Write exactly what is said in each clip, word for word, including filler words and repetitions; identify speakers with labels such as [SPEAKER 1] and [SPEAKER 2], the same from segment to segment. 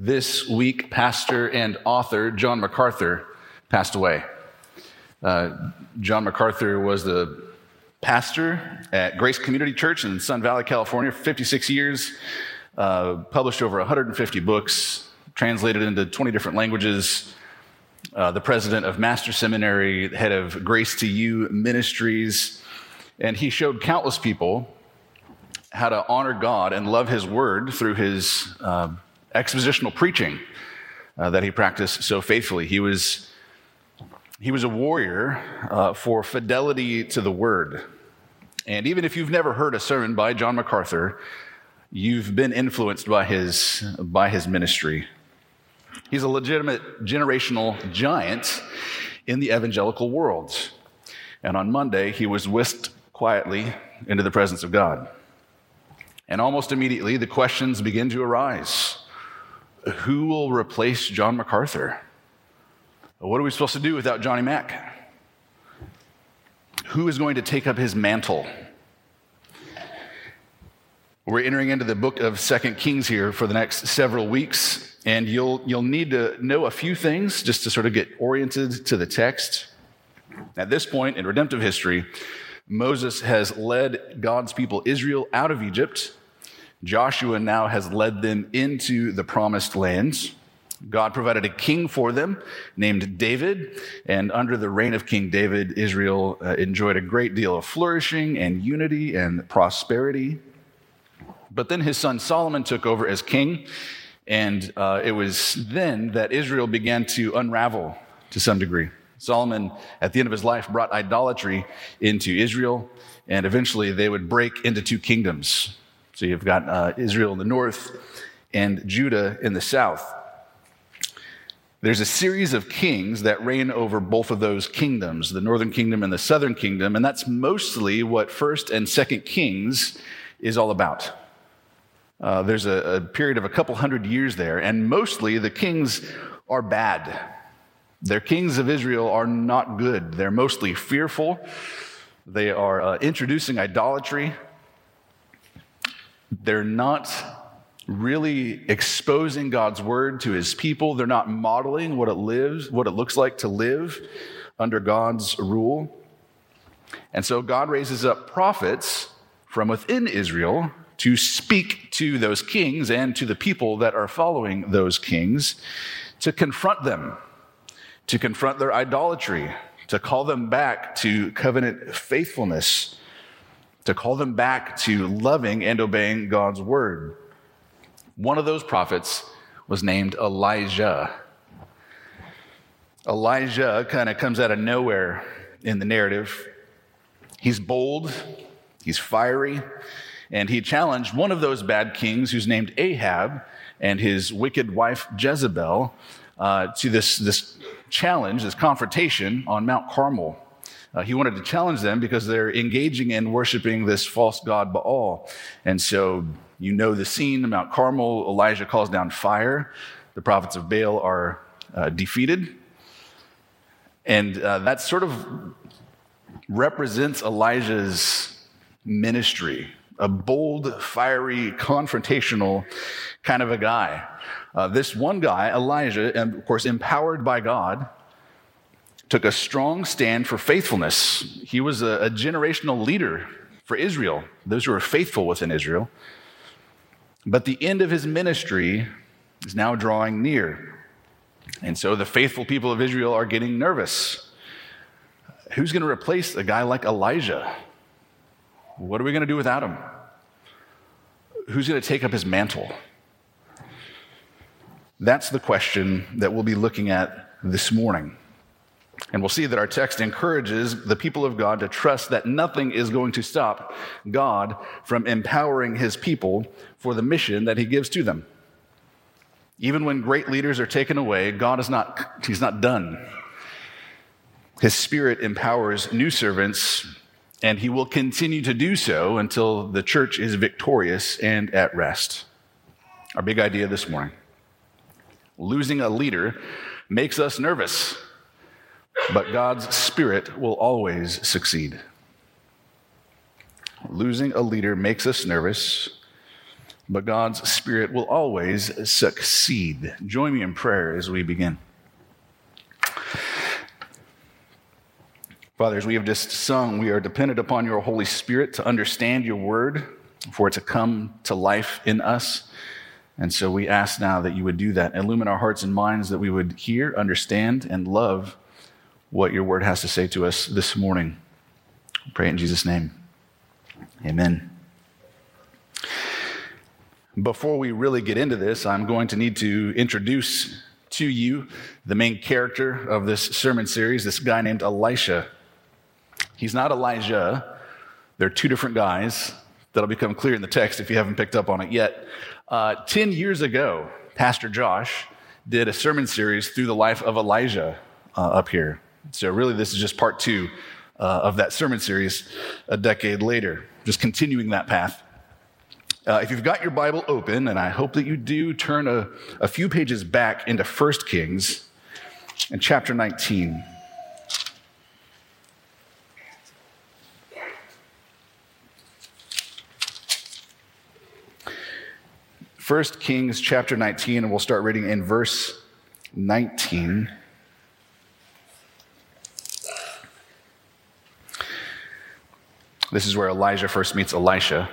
[SPEAKER 1] This week, pastor and author John MacArthur passed away. Uh, John MacArthur was the pastor at Grace Community Church in Sun Valley, California for fifty-six years, uh, published over one hundred fifty books, translated into twenty different languages, uh, the president of Master Seminary, head of Grace to You Ministries, and he showed countless people how to honor God and love His Word through his uh, expositional preaching uh, that he practiced so faithfully. He was he was a warrior uh, for fidelity to the Word. And even if you've never heard a sermon by John MacArthur, you've been influenced by his by his ministry. He's a legitimate generational giant in the evangelical world. And on Monday, he was whisked quietly into the presence of God. And almost immediately, the questions begin to arise. Who will replace John MacArthur? What are we supposed to do without Johnny Mac? Who is going to take up his mantle? We're entering into the book of Second Kings here for the next several weeks, and you'll you'll need to know a few things just to sort of get oriented to the text. At this point in redemptive history, Moses has led God's people Israel out of Egypt. Joshua now has led them into the promised land. God provided a king for them named David, and under the reign of King David, Israel uh, enjoyed a great deal of flourishing and unity and prosperity. But then his son Solomon took over as king, and uh, it was then that Israel began to unravel to some degree. Solomon, at the end of his life, brought idolatry into Israel, and eventually they would break into two kingdoms. So you've got uh, Israel in the north and Judah in the south. There's a series of kings that reign over both of those kingdoms, the northern kingdom and the southern kingdom, and that's mostly what First and Second Kings is all about. Uh, there's a, a period of a couple hundred years there, and mostly the kings are bad. Their kings of Israel are not good. They're mostly fearful. They are uh, introducing idolatry. They're not really exposing God's word to his people. They're not modeling what it lives, what it looks like to live under God's rule. And so God raises up prophets from within Israel to speak to those kings and to the people that are following those kings to confront them, to confront their idolatry, to call them back to covenant faithfulness, to call them back to loving and obeying God's word. One of those prophets was named Elijah. Elijah kind of comes out of nowhere in the narrative. He's bold, he's fiery, and he challenged one of those bad kings who's named Ahab and his wicked wife Jezebel uh, to this, this challenge, this confrontation on Mount Carmel. Uh, he wanted to challenge them because they're engaging in worshiping this false god Baal. And so you know the scene, Mount Carmel, Elijah calls down fire. The prophets of Baal are uh, defeated. And uh, that sort of represents Elijah's ministry, a bold, fiery, confrontational kind of a guy. Uh, this one guy, Elijah, and of course empowered by God, took a strong stand for faithfulness. He was a, a generational leader for Israel, those who were faithful within Israel. But the end of his ministry is now drawing near. And so the faithful people of Israel are getting nervous. Who's going to replace a guy like Elijah? What are we going to do without him? Who's going to take up his mantle? That's the question that we'll be looking at this morning. And we'll see that our text encourages the people of God to trust that nothing is going to stop God from empowering his people for the mission that he gives to them. Even when great leaders are taken away, God is not, he's not done. His Spirit empowers new servants, and he will continue to do so until the church is victorious and at rest. Our big idea this morning: losing a leader makes us nervous, but God's Spirit will always succeed. Losing a leader makes us nervous, but God's Spirit will always succeed. Join me in prayer as we begin. Father, as we have just sung, we are dependent upon your Holy Spirit to understand your word, for it to come to life in us. And so we ask now that you would do that. Illumine our hearts and minds that we would hear, understand, and love what your word has to say to us this morning. We pray in Jesus' name. Amen. Before we really get into this, I'm going to need to introduce to you the main character of this sermon series, this guy named Elisha. He's not Elijah. They're two different guys. That'll become clear in the text if you haven't picked up on it yet. Uh, ten years ago, Pastor Josh did a sermon series through the life of Elijah uh, up here. So really, this is just part two uh, of that sermon series a decade later, just continuing that path. Uh, if you've got your Bible open, and I hope that you do, turn a, a few pages back into First Kings and chapter nineteen. First Kings chapter nineteen, and we'll start reading in verse nineteen. This is where Elijah first meets Elisha.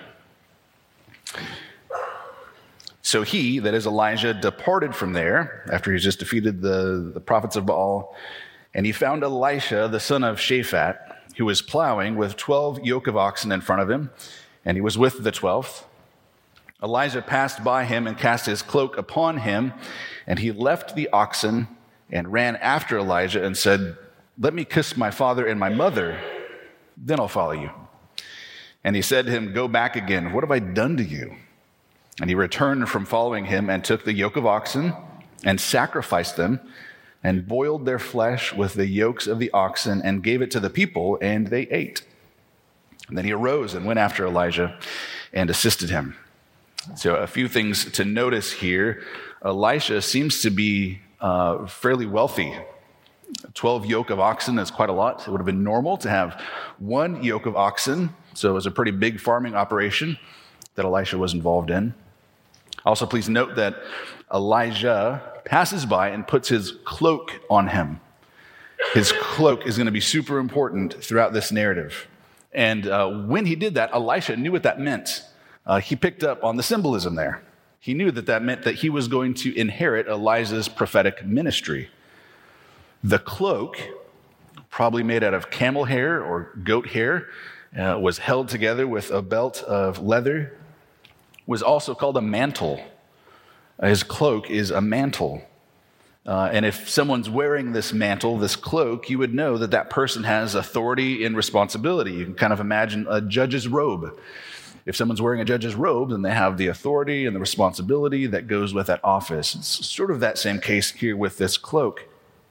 [SPEAKER 1] So he, that is Elijah, departed from there after he's just defeated the, the prophets of Baal, and he found Elisha, the son of Shaphat, who was plowing with twelve yoke of oxen in front of him, and he was with the twelfth. Elijah passed by him and cast his cloak upon him, and he left the oxen and ran after Elijah and said, "Let me kiss my father and my mother, then I'll follow you." And he said to him, "Go back again. What have I done to you?" And he returned from following him and took the yoke of oxen and sacrificed them and boiled their flesh with the yokes of the oxen and gave it to the people, and they ate. And then he arose and went after Elijah and assisted him. So a few things to notice here. Elisha seems to be uh, fairly wealthy. twelve yoke of oxen is quite a lot. It would have been normal to have one yoke of oxen. So it was a pretty big farming operation that Elisha was involved in. Also, please note that Elijah passes by and puts his cloak on him. His cloak is going to be super important throughout this narrative. And uh, when he did that, Elisha knew what that meant. Uh, he picked up on the symbolism there. He knew that that meant that he was going to inherit Elijah's prophetic ministry. The cloak, probably made out of camel hair or goat hair, uh, was held together with a belt of leather, was also called a mantle. His cloak is a mantle. Uh, and if someone's wearing this mantle, this cloak, you would know that that person has authority and responsibility. You can kind of imagine a judge's robe. If someone's wearing a judge's robe, then they have the authority and the responsibility that goes with that office. It's sort of that same case here with this cloak.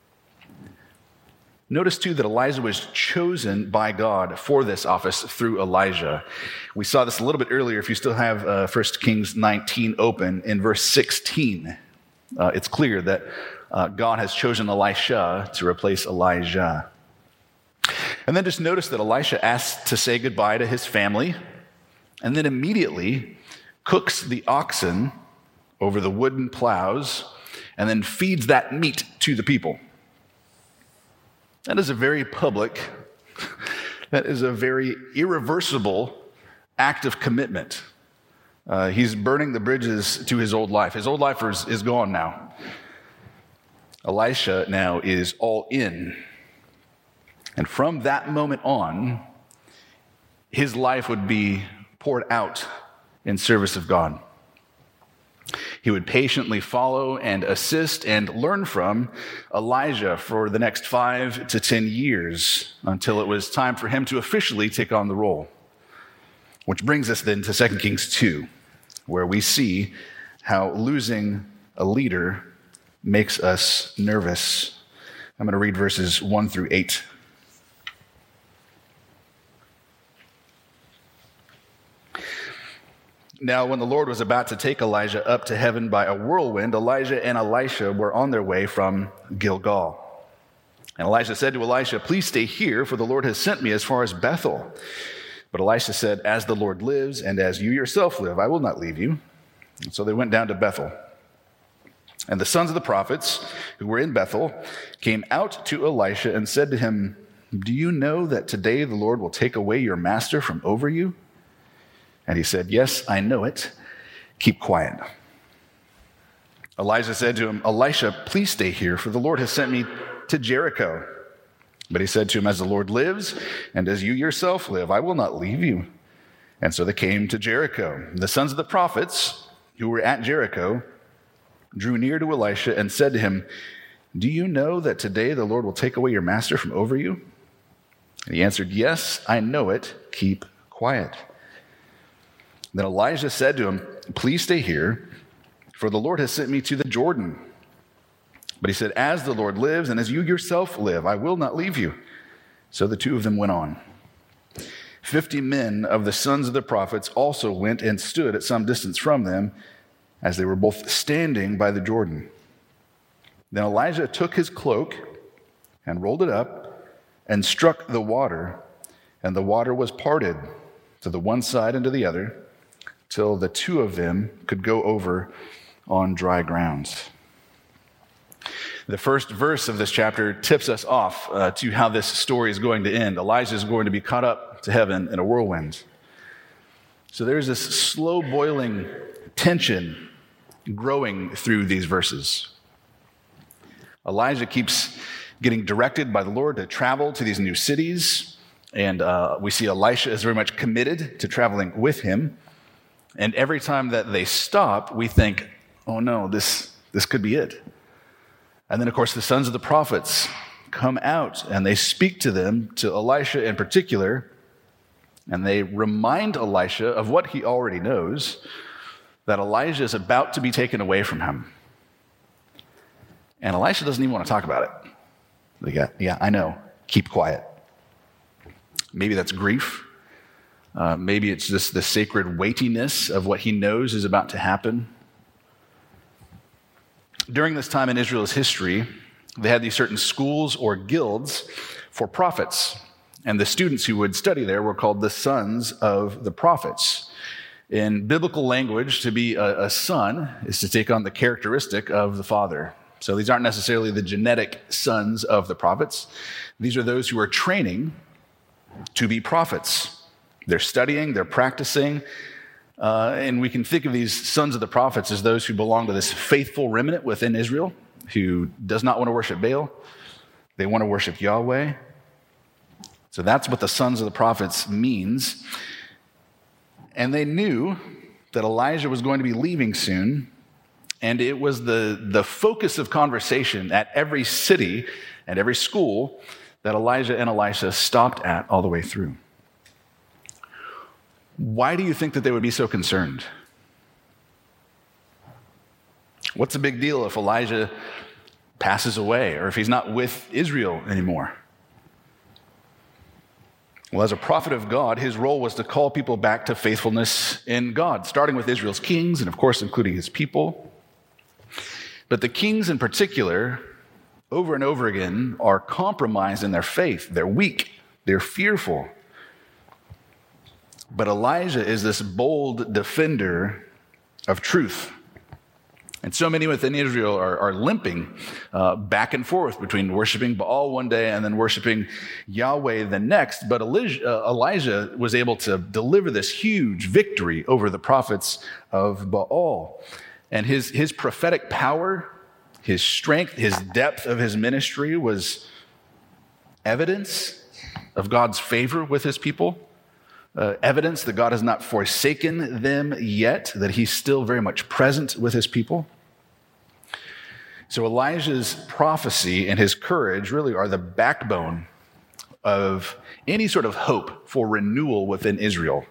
[SPEAKER 1] Notice, too, that Elijah was chosen by God for this office through Elijah. We saw this a little bit earlier. If you still have uh, First Kings nineteen open, in verse sixteen, uh, it's clear that uh, God has chosen Elisha to replace Elijah. And then just notice that Elisha asks to say goodbye to his family, and then immediately cooks the oxen over the wooden plows, and then feeds that meat to the people. That is a very public, that is a very irreversible act of commitment. Uh, he's burning the bridges to his old life. His old life is, is gone now. Elisha now is all in. And from that moment on, his life would be poured out in service of God. He would patiently follow and assist and learn from Elijah for the next five to ten years until it was time for him to officially take on the role. Which brings us then to Second Kings two, where we see how losing a leader makes us nervous. I'm going to read verses one through eight. Now, when the Lord was about to take Elijah up to heaven by a whirlwind, Elijah and Elisha were on their way from Gilgal. And Elijah said to Elisha, "Please stay here, for the Lord has sent me as far as Bethel." But Elisha said, "As the Lord lives, and as you yourself live, I will not leave you." And so they went down to Bethel. And the sons of the prophets who were in Bethel came out to Elisha and said to him, "Do you know that today the Lord will take away your master from over you?" And he said, "Yes, I know it. Keep quiet." Elijah said to him, "Elisha, please stay here, for the Lord has sent me to Jericho." But he said to him, "As the Lord lives, and as you yourself live, I will not leave you." And so they came to Jericho. The sons of the prophets who were at Jericho drew near to Elisha and said to him, "Do you know that today the Lord will take away your master from over you?" And he answered, "Yes, I know it. Keep quiet." Then Elijah said to him, "Please stay here, for the Lord has sent me to the Jordan." But he said, "As the Lord lives, and as you yourself live, I will not leave you." So the two of them went on. Fifty men of the sons of the prophets also went and stood at some distance from them, as they were both standing by the Jordan. Then Elijah took his cloak and rolled it up and struck the water, and the water was parted to the one side and to the other, till the two of them could go over on dry ground. The first verse of this chapter tips us off uh, to how this story is going to end. Elijah is going to be caught up to heaven in a whirlwind. So there's this slow boiling tension growing through these verses. Elijah keeps getting directed by the Lord to travel to these new cities, and uh, we see Elisha is very much committed to traveling with him. And every time that they stop, we think, oh no, this, this could be it. And then, of course, the sons of the prophets come out and they speak to them, to Elisha in particular, and they remind Elisha of what he already knows, that Elijah is about to be taken away from him. And Elisha doesn't even want to talk about it. They got, yeah, I know. Keep quiet. Maybe that's grief. Uh, maybe it's just the sacred weightiness of what he knows is about to happen. During this time in Israel's history, they had these certain schools or guilds for prophets. And the students who would study there were called the sons of the prophets. In biblical language, to be a, a son is to take on the characteristic of the father. So these aren't necessarily the genetic sons of the prophets. These are those who are training to be prophets. They're studying, they're practicing, uh, and we can think of these sons of the prophets as those who belong to this faithful remnant within Israel who does not want to worship Baal. They want to worship Yahweh. So that's what the sons of the prophets means. And they knew that Elijah was going to be leaving soon, and it was the, the focus of conversation at every city and every school that Elijah and Elisha stopped at all the way through. Why do you think that they would be so concerned? What's the big deal if Elijah passes away or if he's not with Israel anymore? Well, as a prophet of God, his role was to call people back to faithfulness in God, starting with Israel's kings and, of course, including his people. But the kings in particular, over and over again, are compromised in their faith. They're weak. They're fearful. But Elijah is this bold defender of truth. And so many within Israel are, are limping uh, back and forth between worshiping Baal one day and then worshiping Yahweh the next. But Elijah, uh, Elijah was able to deliver this huge victory over the prophets of Baal. And his, his prophetic power, his strength, his depth of his ministry was evidence of God's favor with his people. Uh, evidence that God has not forsaken them yet, that he's still very much present with his people. So Elijah's prophecy and his courage really are the backbone of any sort of hope for renewal within Israel.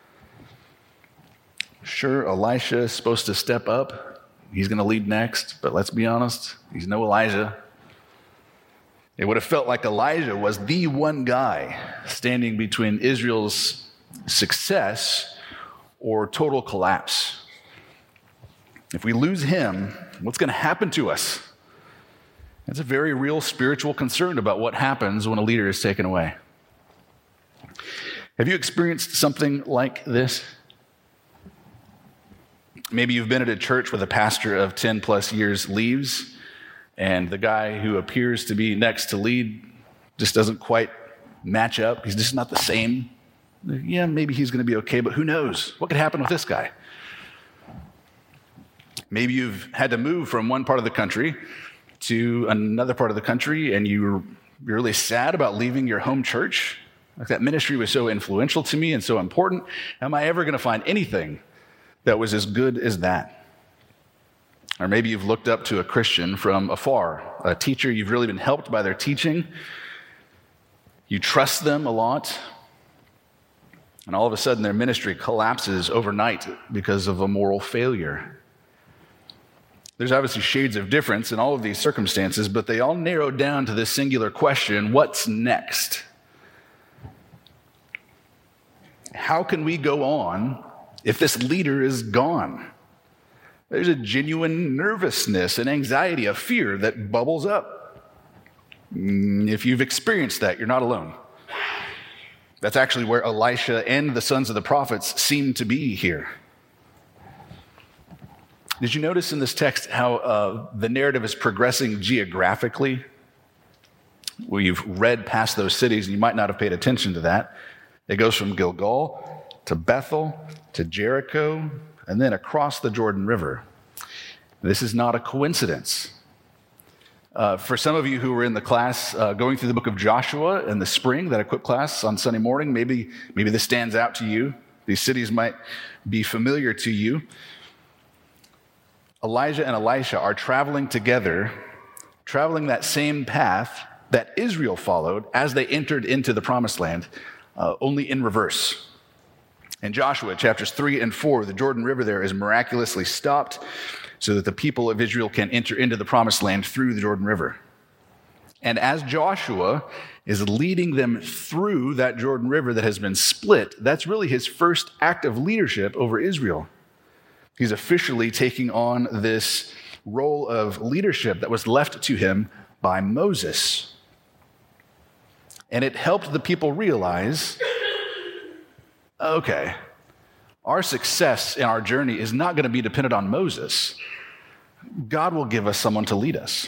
[SPEAKER 1] Sure, Elisha is supposed to step up. He's going to lead next, but let's be honest, he's no Elijah. It would have felt like Elijah was the one guy standing between Israel's success or total collapse. If we lose him, what's going to happen to us? It's a very real spiritual concern about what happens when a leader is taken away. Have you experienced something like this? Maybe you've been at a church where the pastor of ten plus years leaves, and the guy who appears to be next to lead just doesn't quite match up. He's just not the same. Yeah, maybe he's going to be okay, but who knows? What could happen with this guy? Maybe you've had to move from one part of the country to another part of the country, and you're you're really sad about leaving your home church. Like, that ministry was so influential to me and so important. Am I ever going to find anything that was as good as that? Or maybe you've looked up to a Christian from afar, a teacher you've really been helped by their teaching. You trust them a lot, and all of a sudden their ministry collapses overnight because of a moral failure. There's obviously shades of difference in all of these circumstances, but they all narrow down to this singular question: what's next? How can we go on if this leader is gone? There's a genuine nervousness and anxiety, a fear that bubbles up. If you've experienced that, you're not alone. That's actually where Elisha and the sons of the prophets seem to be here. Did you notice in this text how uh, the narrative is progressing geographically? Well, you've read past those cities, and you might not have paid attention to that. It goes from Gilgal to Bethel to Jericho, and then across the Jordan River. This is not a coincidence. Uh, for some of you who were in the class uh, going through the book of Joshua in the spring, that equipped class on Sunday morning, maybe, maybe this stands out to you. These cities might be familiar to you. Elijah and Elisha are traveling together, traveling that same path that Israel followed as they entered into the promised land, uh, only in reverse. In Joshua chapters three and four, the Jordan River there is miraculously stopped so that the people of Israel can enter into the promised land through the Jordan River. And as Joshua is leading them through that Jordan River that has been split, that's really his first act of leadership over Israel. He's officially taking on this role of leadership that was left to him by Moses. And it helped the people realize, okay, our success in our journey is not going to be dependent on Moses. God will give us someone to lead us.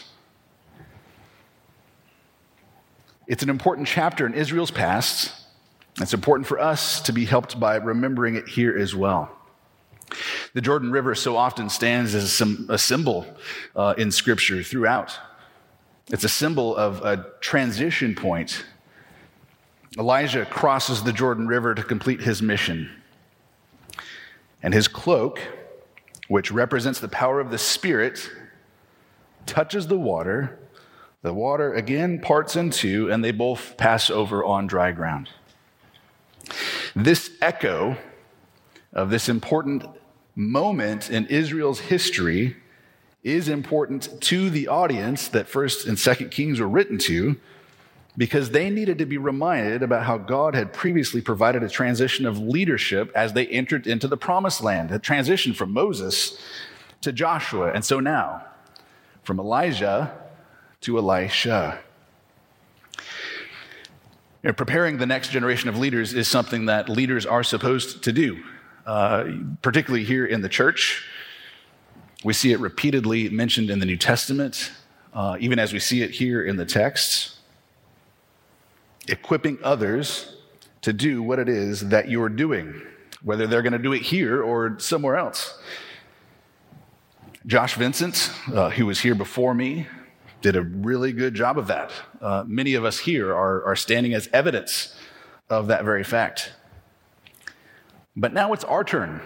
[SPEAKER 1] It's an important chapter in Israel's past. It's important for us to be helped by remembering it here as well. The Jordan River so often stands as a symbol uh, in Scripture throughout. It's a symbol of a transition point. Elijah crosses the Jordan River to complete his mission. And his cloak, which represents the power of the Spirit, touches the water. The water again parts in two, and they both pass over on dry ground. This echo of this important moment in Israel's history is important to the audience that First and Second Kings were written to, because they needed to be reminded about how God had previously provided a transition of leadership as they entered into the promised land, a transition from Moses to Joshua. And so now, from Elijah to Elisha. You know, preparing the next generation of leaders is something that leaders are supposed to do, uh, particularly here in the church. We see it repeatedly mentioned in the New Testament, uh, even as we see it here in the text. Equipping others to do what it is that you're doing, whether they're going to do it here or somewhere else. Josh Vincent, uh, who was here before me, did a really good job of that. Uh, many of us here are, are standing as evidence of that very fact. But now it's our turn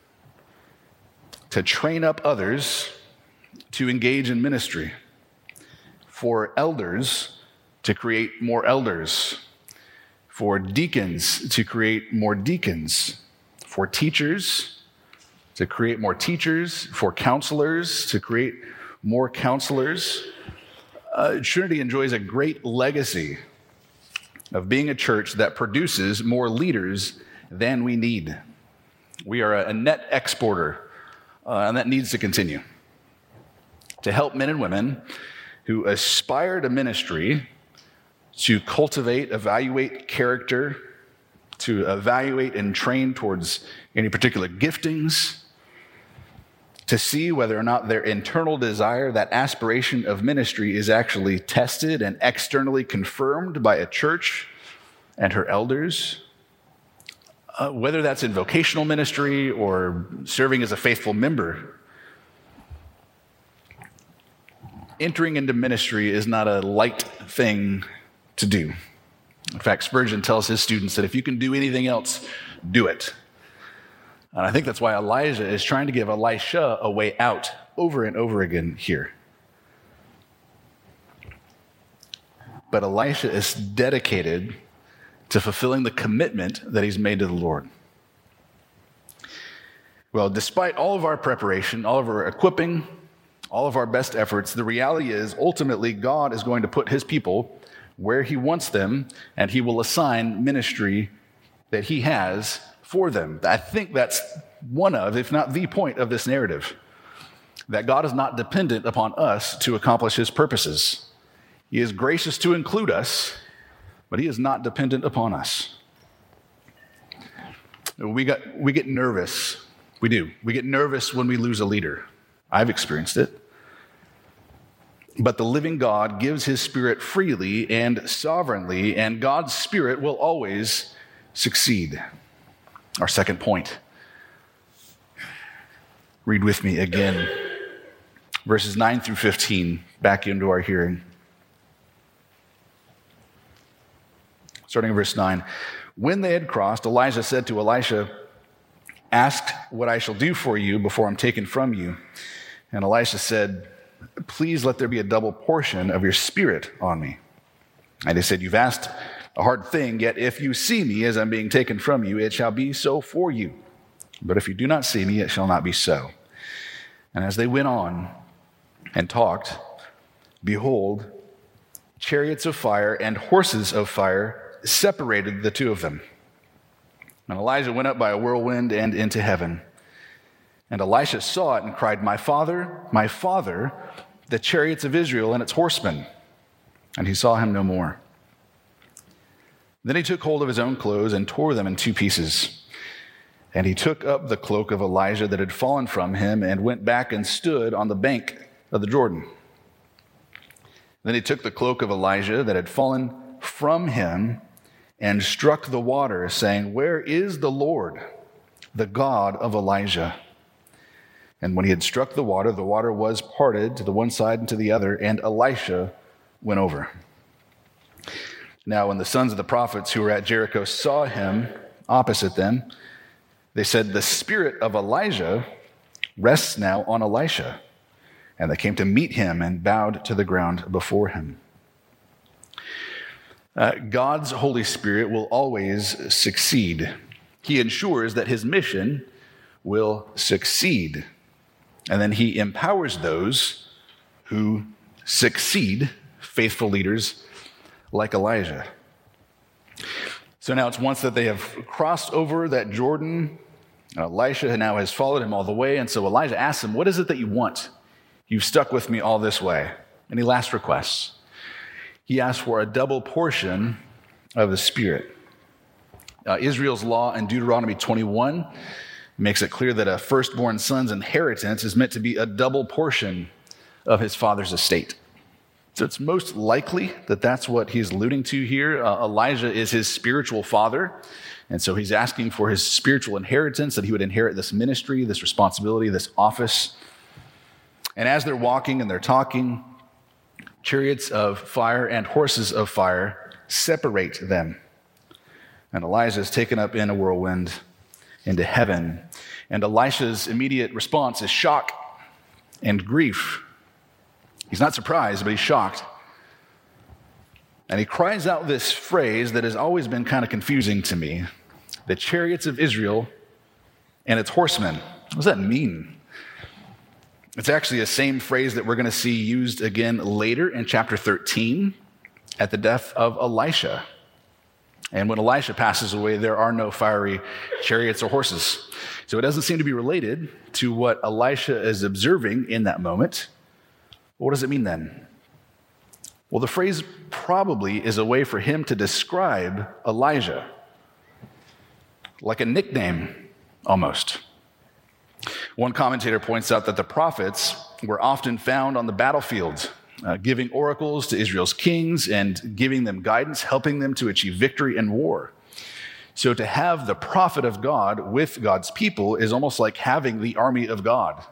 [SPEAKER 1] to train up others to engage in ministry, for elders to create more elders, for deacons to create more deacons, for teachers to create more teachers, for counselors to create more counselors. Uh, Trinity enjoys a great legacy of being a church that produces more leaders than we need. We are a net exporter, uh, and that needs to continue. To help men and women who aspire to ministry, to cultivate, evaluate character, to evaluate and train towards any particular giftings, to see whether or not their internal desire, that aspiration of ministry, is actually tested and externally confirmed by a church and her elders. Uh, whether that's in vocational ministry or serving as a faithful member. Entering into ministry is not a light thing to do. In fact, Spurgeon tells his students that if you can do anything else, do it. And I think that's why Elijah is trying to give Elisha a way out over and over again here. But Elisha is dedicated to fulfilling the commitment that he's made to the Lord. Well, despite all of our preparation, all of our equipping, all of our best efforts, the reality is ultimately God is going to put his people where he wants them, and he will assign ministry that he has for them. I think that's one of, if not the point of this narrative, that God is not dependent upon us to accomplish his purposes. He is gracious to include us, but he is not dependent upon us. We got, we get nervous. We do. We get nervous when we lose a leader. I've experienced it. But the living God gives his Spirit freely and sovereignly, and God's Spirit will always succeed. Our second point. Read with me again. Verses nine through fifteen, back into our hearing. Starting in verse nine. When they had crossed, Elijah said to Elisha, "Ask what I shall do for you before I'm taken from you." And Elisha said, "Please let there be a double portion of your spirit on me." And he said, "You've asked a hard thing, yet if you see me as I'm being taken from you, it shall be so for you. But if you do not see me, it shall not be so." And as they went on and talked, behold, chariots of fire and horses of fire separated the two of them. And Elijah went up by a whirlwind and into heaven. And Elisha saw it and cried, "My father, my father, the chariots of Israel and its horsemen." And he saw him no more. Then he took hold of his own clothes and tore them in two pieces. And he took up the cloak of Elijah that had fallen from him and went back and stood on the bank of the Jordan. Then he took the cloak of Elijah that had fallen from him and struck the water, saying, "Where is the Lord, the God of Elijah?" And when he had struck the water, the water was parted to the one side and to the other, and Elisha went over. Now, when the sons of the prophets who were at Jericho saw him opposite them, they said, "The spirit of Elijah rests now on Elisha." And they came to meet him and bowed to the ground before him. Uh, God's Holy Spirit will always succeed. He ensures that his mission will succeed. And then he empowers those who succeed, faithful leaders like Elijah. So now it's once that they have crossed over that Jordan, and Elisha now has followed him all the way. And so Elijah asks him, "What is it that you want? You've stuck with me all this way." And he last requests. He asks for a double portion of the Spirit. Uh, Israel's law in Deuteronomy twenty-one makes it clear that a firstborn son's inheritance is meant to be a double portion of his father's estate. So it's most likely that that's what he's alluding to here. Uh, Elijah is his spiritual father, and so he's asking for his spiritual inheritance, that he would inherit this ministry, this responsibility, this office. And as they're walking and they're talking, chariots of fire and horses of fire separate them. And Elijah is taken up in a whirlwind into heaven. And Elisha's immediate response is shock and grief. He's not surprised, but he's shocked. And he cries out this phrase that has always been kind of confusing to me: the chariots of Israel and its horsemen. What does that mean? It's actually the same phrase that we're going to see used again later in chapter thirteen at the death of Elisha. And when Elisha passes away, there are no fiery chariots or horses. So it doesn't seem to be related to what Elisha is observing in that moment. What does it mean then? Well, the phrase probably is a way for him to describe Elijah, like a nickname almost. One commentator points out that the prophets were often found on the battlefield, uh, giving oracles to Israel's kings and giving them guidance, helping them to achieve victory in war. So to have the prophet of God with God's people is almost like having the army of God.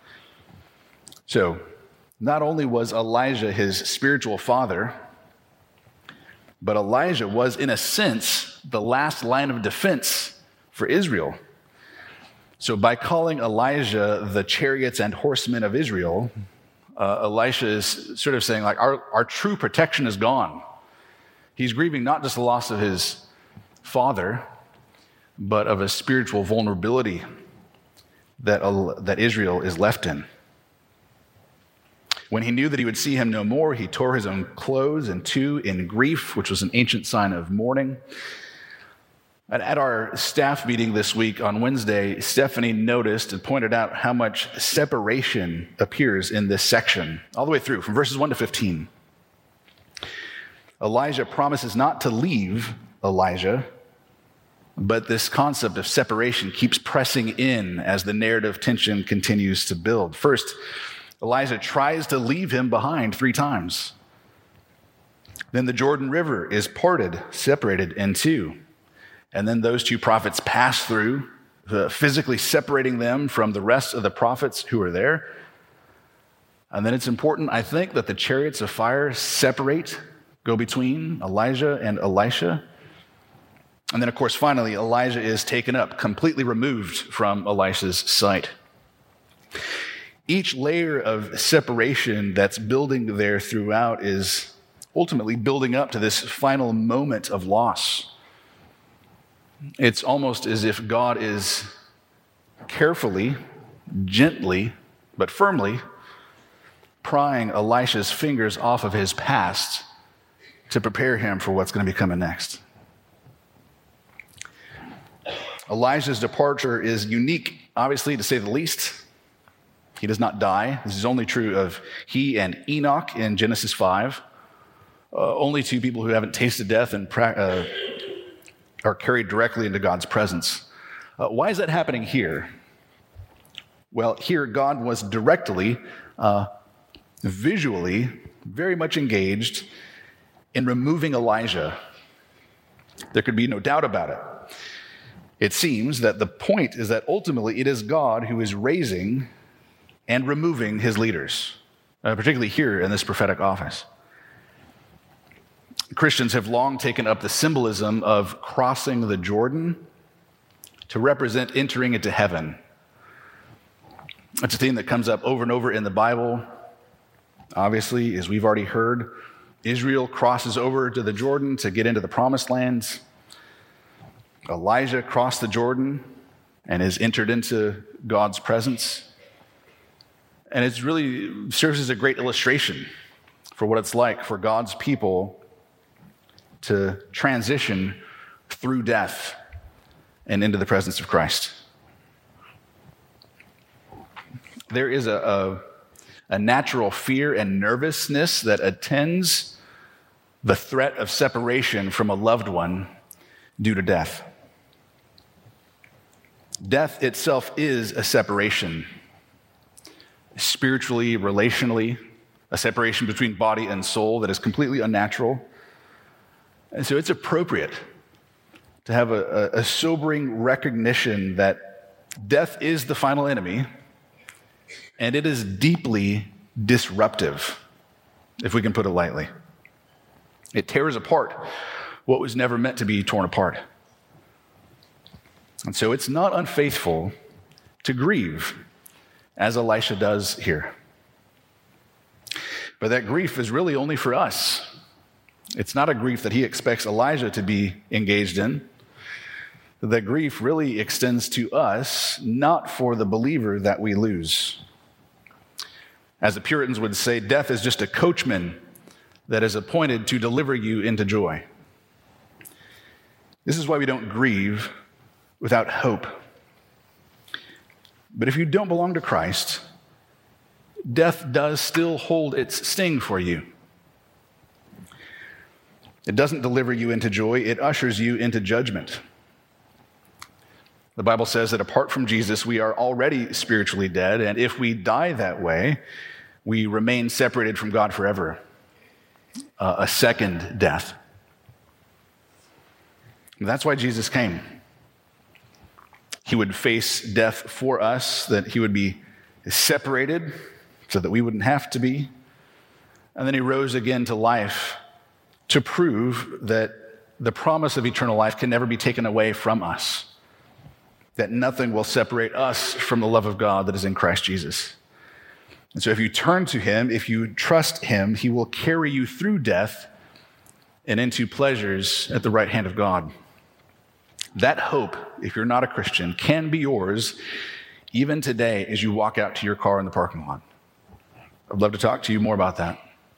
[SPEAKER 1] So not only was Elijah his spiritual father, but Elijah was, in a sense, the last line of defense for Israel. So by calling Elijah the chariots and horsemen of Israel, uh, Elisha is sort of saying, like, our, our true protection is gone. He's grieving not just the loss of his father, but of a spiritual vulnerability that, uh, that Israel is left in. When he knew that he would see him no more, he tore his own clothes in two in grief, which was an ancient sign of mourning. And at our staff meeting this week on Wednesday, Stephanie noticed and pointed out how much separation appears in this section, all the way through, from verses one to fifteen. Elijah promises not to leave Elijah, but this concept of separation keeps pressing in as the narrative tension continues to build. First, Elijah tries to leave him behind three times. Then the Jordan River is parted, separated in two. And then those two prophets pass through, uh, physically separating them from the rest of the prophets who are there. And then it's important, I think, that the chariots of fire separate, go between Elijah and Elisha. And then, of course, finally, Elijah is taken up, completely removed from Elisha's sight. Each layer of separation that's building there throughout is ultimately building up to this final moment of loss. It's almost as if God is carefully, gently, but firmly prying Elisha's fingers off of his past to prepare him for what's going to be coming next. Elijah's departure is unique, obviously, to say the least. He does not die. This is only true of he and Enoch in Genesis five. Uh, only two people who haven't tasted death and pra- uh, are carried directly into God's presence. Uh, why is that happening here? Well, here God was directly, uh, visually, very much engaged in removing Elijah. There could be no doubt about it. It seems that the point is that ultimately it is God who is raising and removing his leaders, uh, particularly here in this prophetic office. Christians have long taken up the symbolism of crossing the Jordan to represent entering into heaven. It's a theme that comes up over and over in the Bible. Obviously, as we've already heard, Israel crosses over to the Jordan to get into the promised lands. Elijah crossed the Jordan and is entered into God's presence. And it really serves as a great illustration for what it's like for God's people to transition through death and into the presence of Christ. There is a, a, a natural fear and nervousness that attends the threat of separation from a loved one due to death. Death itself is a separation. Spiritually, relationally, a separation between body and soul that is completely unnatural. And so it's appropriate to have a, a, a sobering recognition that death is the final enemy, and it is deeply disruptive, if we can put it lightly. It tears apart what was never meant to be torn apart. And so it's not unfaithful to grieve, as Elisha does here. But that grief is really only for us. It's not a grief that he expects Elijah to be engaged in. That grief really extends to us, not for the believer that we lose. As the Puritans would say, death is just a coachman that is appointed to deliver you into joy. This is why we don't grieve without hope. But if you don't belong to Christ, death does still hold its sting for you. It doesn't deliver you into joy, it ushers you into judgment. The Bible says that apart from Jesus, we are already spiritually dead, and if we die that way, we remain separated from God forever. Uh, a second death. And that's why Jesus came. He would face death for us, that he would be separated so that we wouldn't have to be. And then he rose again to life to prove that the promise of eternal life can never be taken away from us, that nothing will separate us from the love of God that is in Christ Jesus. And so if you turn to him, if you trust him, he will carry you through death and into pleasures at the right hand of God. That hope, if you're not a Christian, can be yours even today as you walk out to your car in the parking lot. I'd love to talk to you more about that.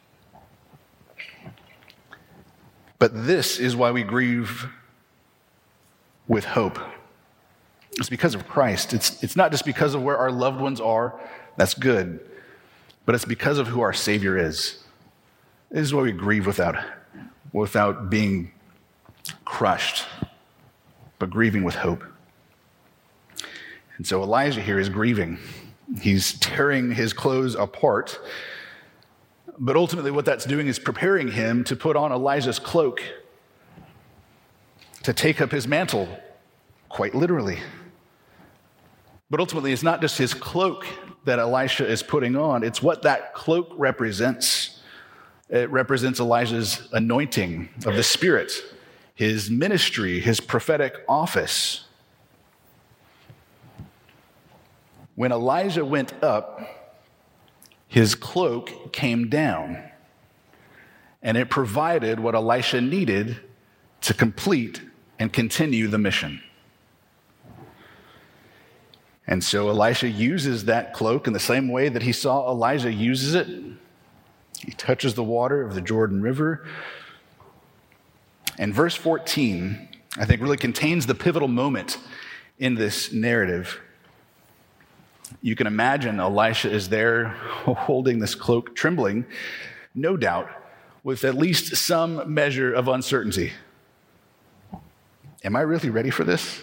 [SPEAKER 1] But this is why we grieve with hope. It's because of Christ. It's, it's not just because of where our loved ones are. That's good. But it's because of who our Savior is. This is why we grieve without, without being crushed, but grieving with hope. And so Elijah here is grieving. He's tearing his clothes apart. But ultimately what that's doing is preparing him to put on Elijah's cloak, to take up his mantle, quite literally. But ultimately it's not just his cloak that Elisha is putting on, it's what that cloak represents. It represents Elijah's anointing of the Spirit, his ministry, his prophetic office. When Elijah went up, his cloak came down, and it provided what Elisha needed to complete and continue the mission. And so Elisha uses that cloak in the same way that he saw Elijah uses it. He touches the water of the Jordan River. And verse fourteen, I think, really contains the pivotal moment in this narrative. You can imagine Elisha is there holding this cloak, trembling, no doubt, with at least some measure of uncertainty. Am I really ready for this?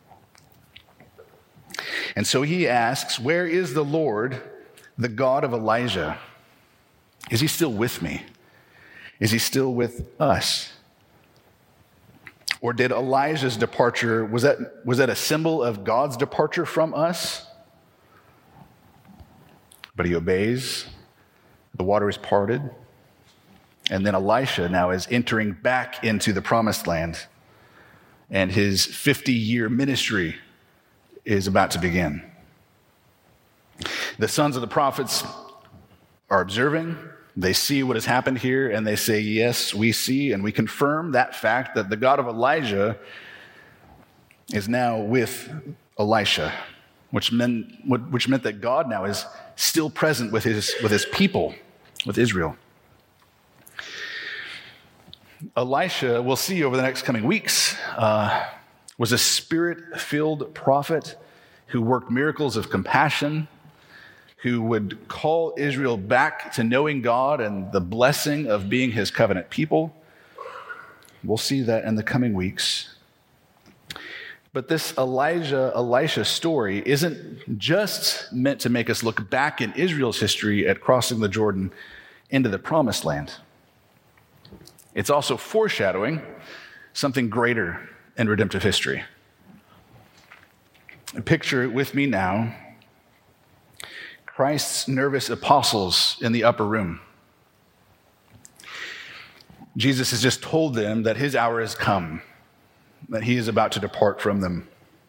[SPEAKER 1] And so he asks, where is the Lord, the God of Elijah? Is he still with me? Is he still with us? Or did Elijah's departure, was that, was that a symbol of God's departure from us? But he obeys, the water is parted, and then Elisha now is entering back into the promised land, and his fifty-year ministry is about to begin. The sons of the prophets are observing. They see what has happened here, and they say, yes, we see, and we confirm that fact that the God of Elijah is now with Elisha, which meant, which meant that God now is still present with his, with his people, with Israel. Elisha, we'll see over the next coming weeks, uh, was a spirit-filled prophet who worked miracles of compassion, who would call Israel back to knowing God and the blessing of being his covenant people. We'll see that in the coming weeks. But this Elijah, Elisha story isn't just meant to make us look back in Israel's history at crossing the Jordan into the promised land. It's also foreshadowing something greater in redemptive history. Picture it with me now. Christ's nervous apostles in the upper room. Jesus has just told them that his hour has come, that he is about to depart from them.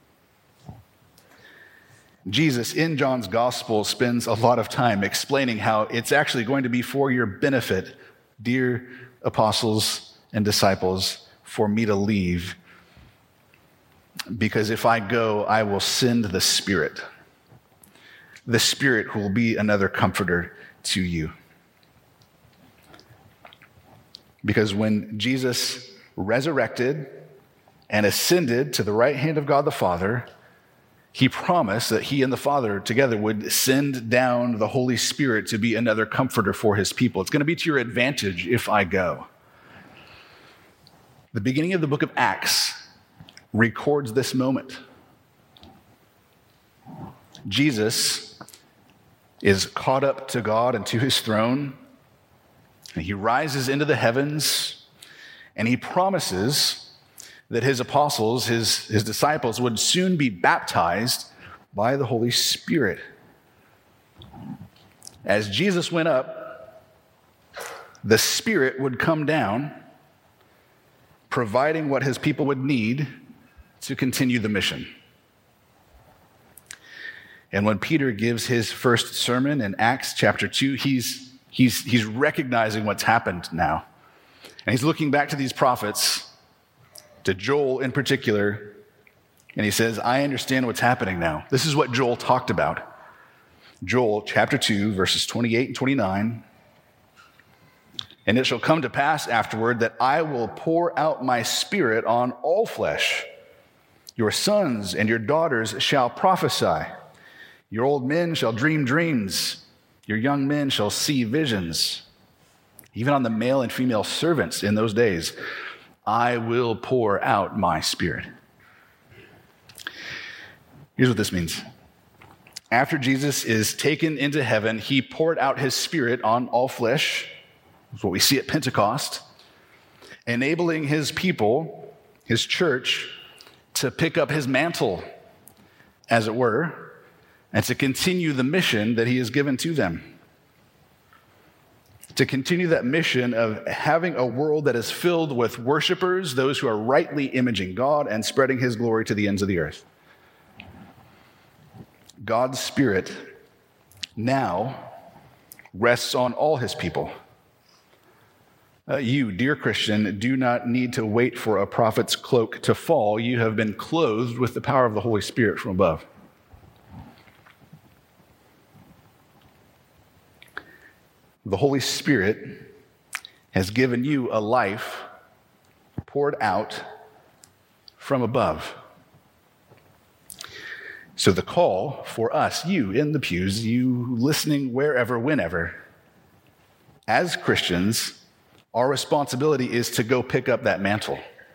[SPEAKER 1] Jesus, in John's gospel, spends a lot of time explaining how it's actually going to be for your benefit, dear apostles and disciples, for me to leave. Because if I go, I will send the Spirit. The Spirit who will be another comforter to you. Because when Jesus resurrected and ascended to the right hand of God the Father, he promised that he and the Father together would send down the Holy Spirit to be another comforter for his people. It's going to be to your advantage if I go. The beginning of the book of Acts records this moment. Jesus is caught up to God and to his throne, and he rises into the heavens, and he promises that his apostles, his, his disciples, would soon be baptized by the Holy Spirit. As Jesus went up, the Spirit would come down, providing what his people would need to continue the mission. And when Peter gives his first sermon in Acts chapter two, he's, he's, he's recognizing what's happened now. And he's looking back to these prophets, to Joel in particular, and he says, I understand what's happening now. This is what Joel talked about. Joel chapter two, verses twenty-eight and twenty-nine. And it shall come to pass afterward that I will pour out my spirit on all flesh. Your sons and your daughters shall prophesy. Your old men shall dream dreams. Your young men shall see visions. Even on the male and female servants in those days, I will pour out my spirit. Here's what this means. After Jesus is taken into heaven, he poured out his spirit on all flesh. That's what we see at Pentecost, enabling his people, his church, to pick up his mantle, as it were, and to continue the mission that he has given to them. To continue that mission of having a world that is filled with worshipers, those who are rightly imaging God and spreading his glory to the ends of the earth. God's Spirit now rests on all his people. Uh, you, dear Christian, do not need to wait for a prophet's cloak to fall. You have been clothed with the power of the Holy Spirit from above. The Holy Spirit has given you a life poured out from above. So the call for us, you in the pews, you listening wherever, whenever, as Christians, our responsibility is to go pick up that mantle.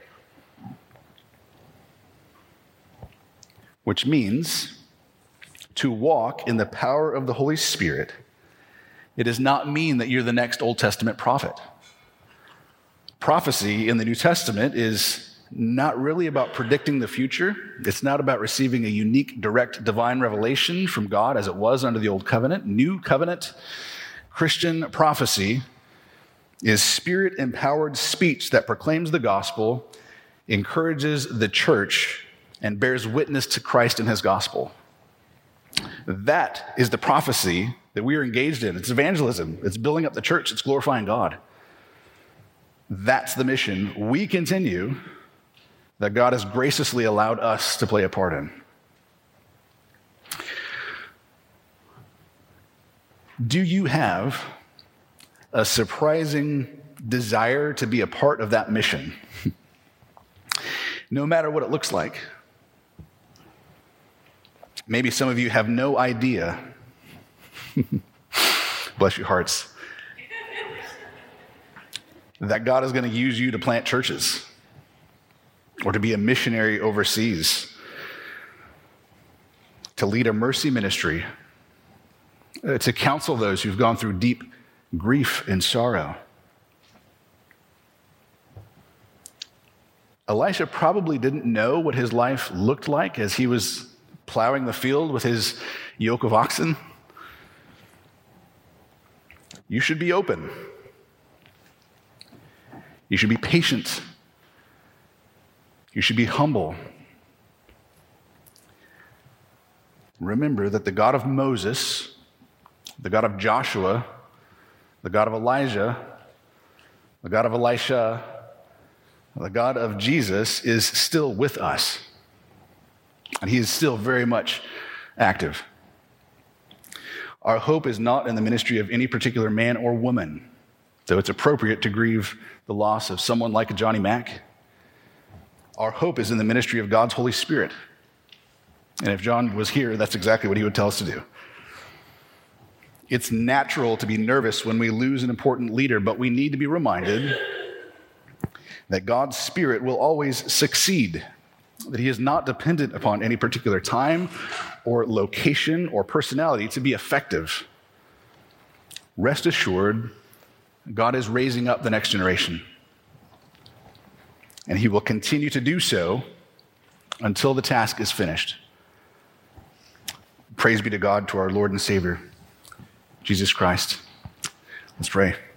[SPEAKER 1] Which means to walk in the power of the Holy Spirit. It does not mean that you're the next Old Testament prophet. Prophecy in the New Testament is not really about predicting the future. It's not about receiving a unique, direct, divine revelation from God as it was under the Old Covenant. New Covenant Christian prophecy is Spirit-empowered speech that proclaims the gospel, encourages the church, and bears witness to Christ and his gospel. That is the prophecy that we are engaged in. It's evangelism. It's building up the church. It's glorifying God. That's the mission we continue that God has graciously allowed us to play a part in. Do you have a surprising desire to be a part of that mission? No matter what it looks like. Maybe some of you have no idea. Bless your hearts. That God is going to use you to plant churches or to be a missionary overseas, to lead a mercy ministry, uh, to counsel those who've gone through deep grief and sorrow. Elisha probably didn't know what his life looked like as he was plowing the field with his yoke of oxen. You should be open. You should be patient. You should be humble. Remember that the God of Moses, the God of Joshua, the God of Elijah, the God of Elisha, the God of Jesus is still with us. And he is still very much active. Our hope is not in the ministry of any particular man or woman, though it's appropriate to grieve the loss of someone like a Johnny Mack. Our hope is in the ministry of God's Holy Spirit. And if John was here, that's exactly what he would tell us to do. It's natural to be nervous when we lose an important leader, but we need to be reminded that God's Spirit will always succeed that he is not dependent upon any particular time or location or personality to be effective. Rest assured, God is raising up the next generation, and he will continue to do so until the task is finished. Praise be to God, to our Lord and Savior, Jesus Christ. Let's pray.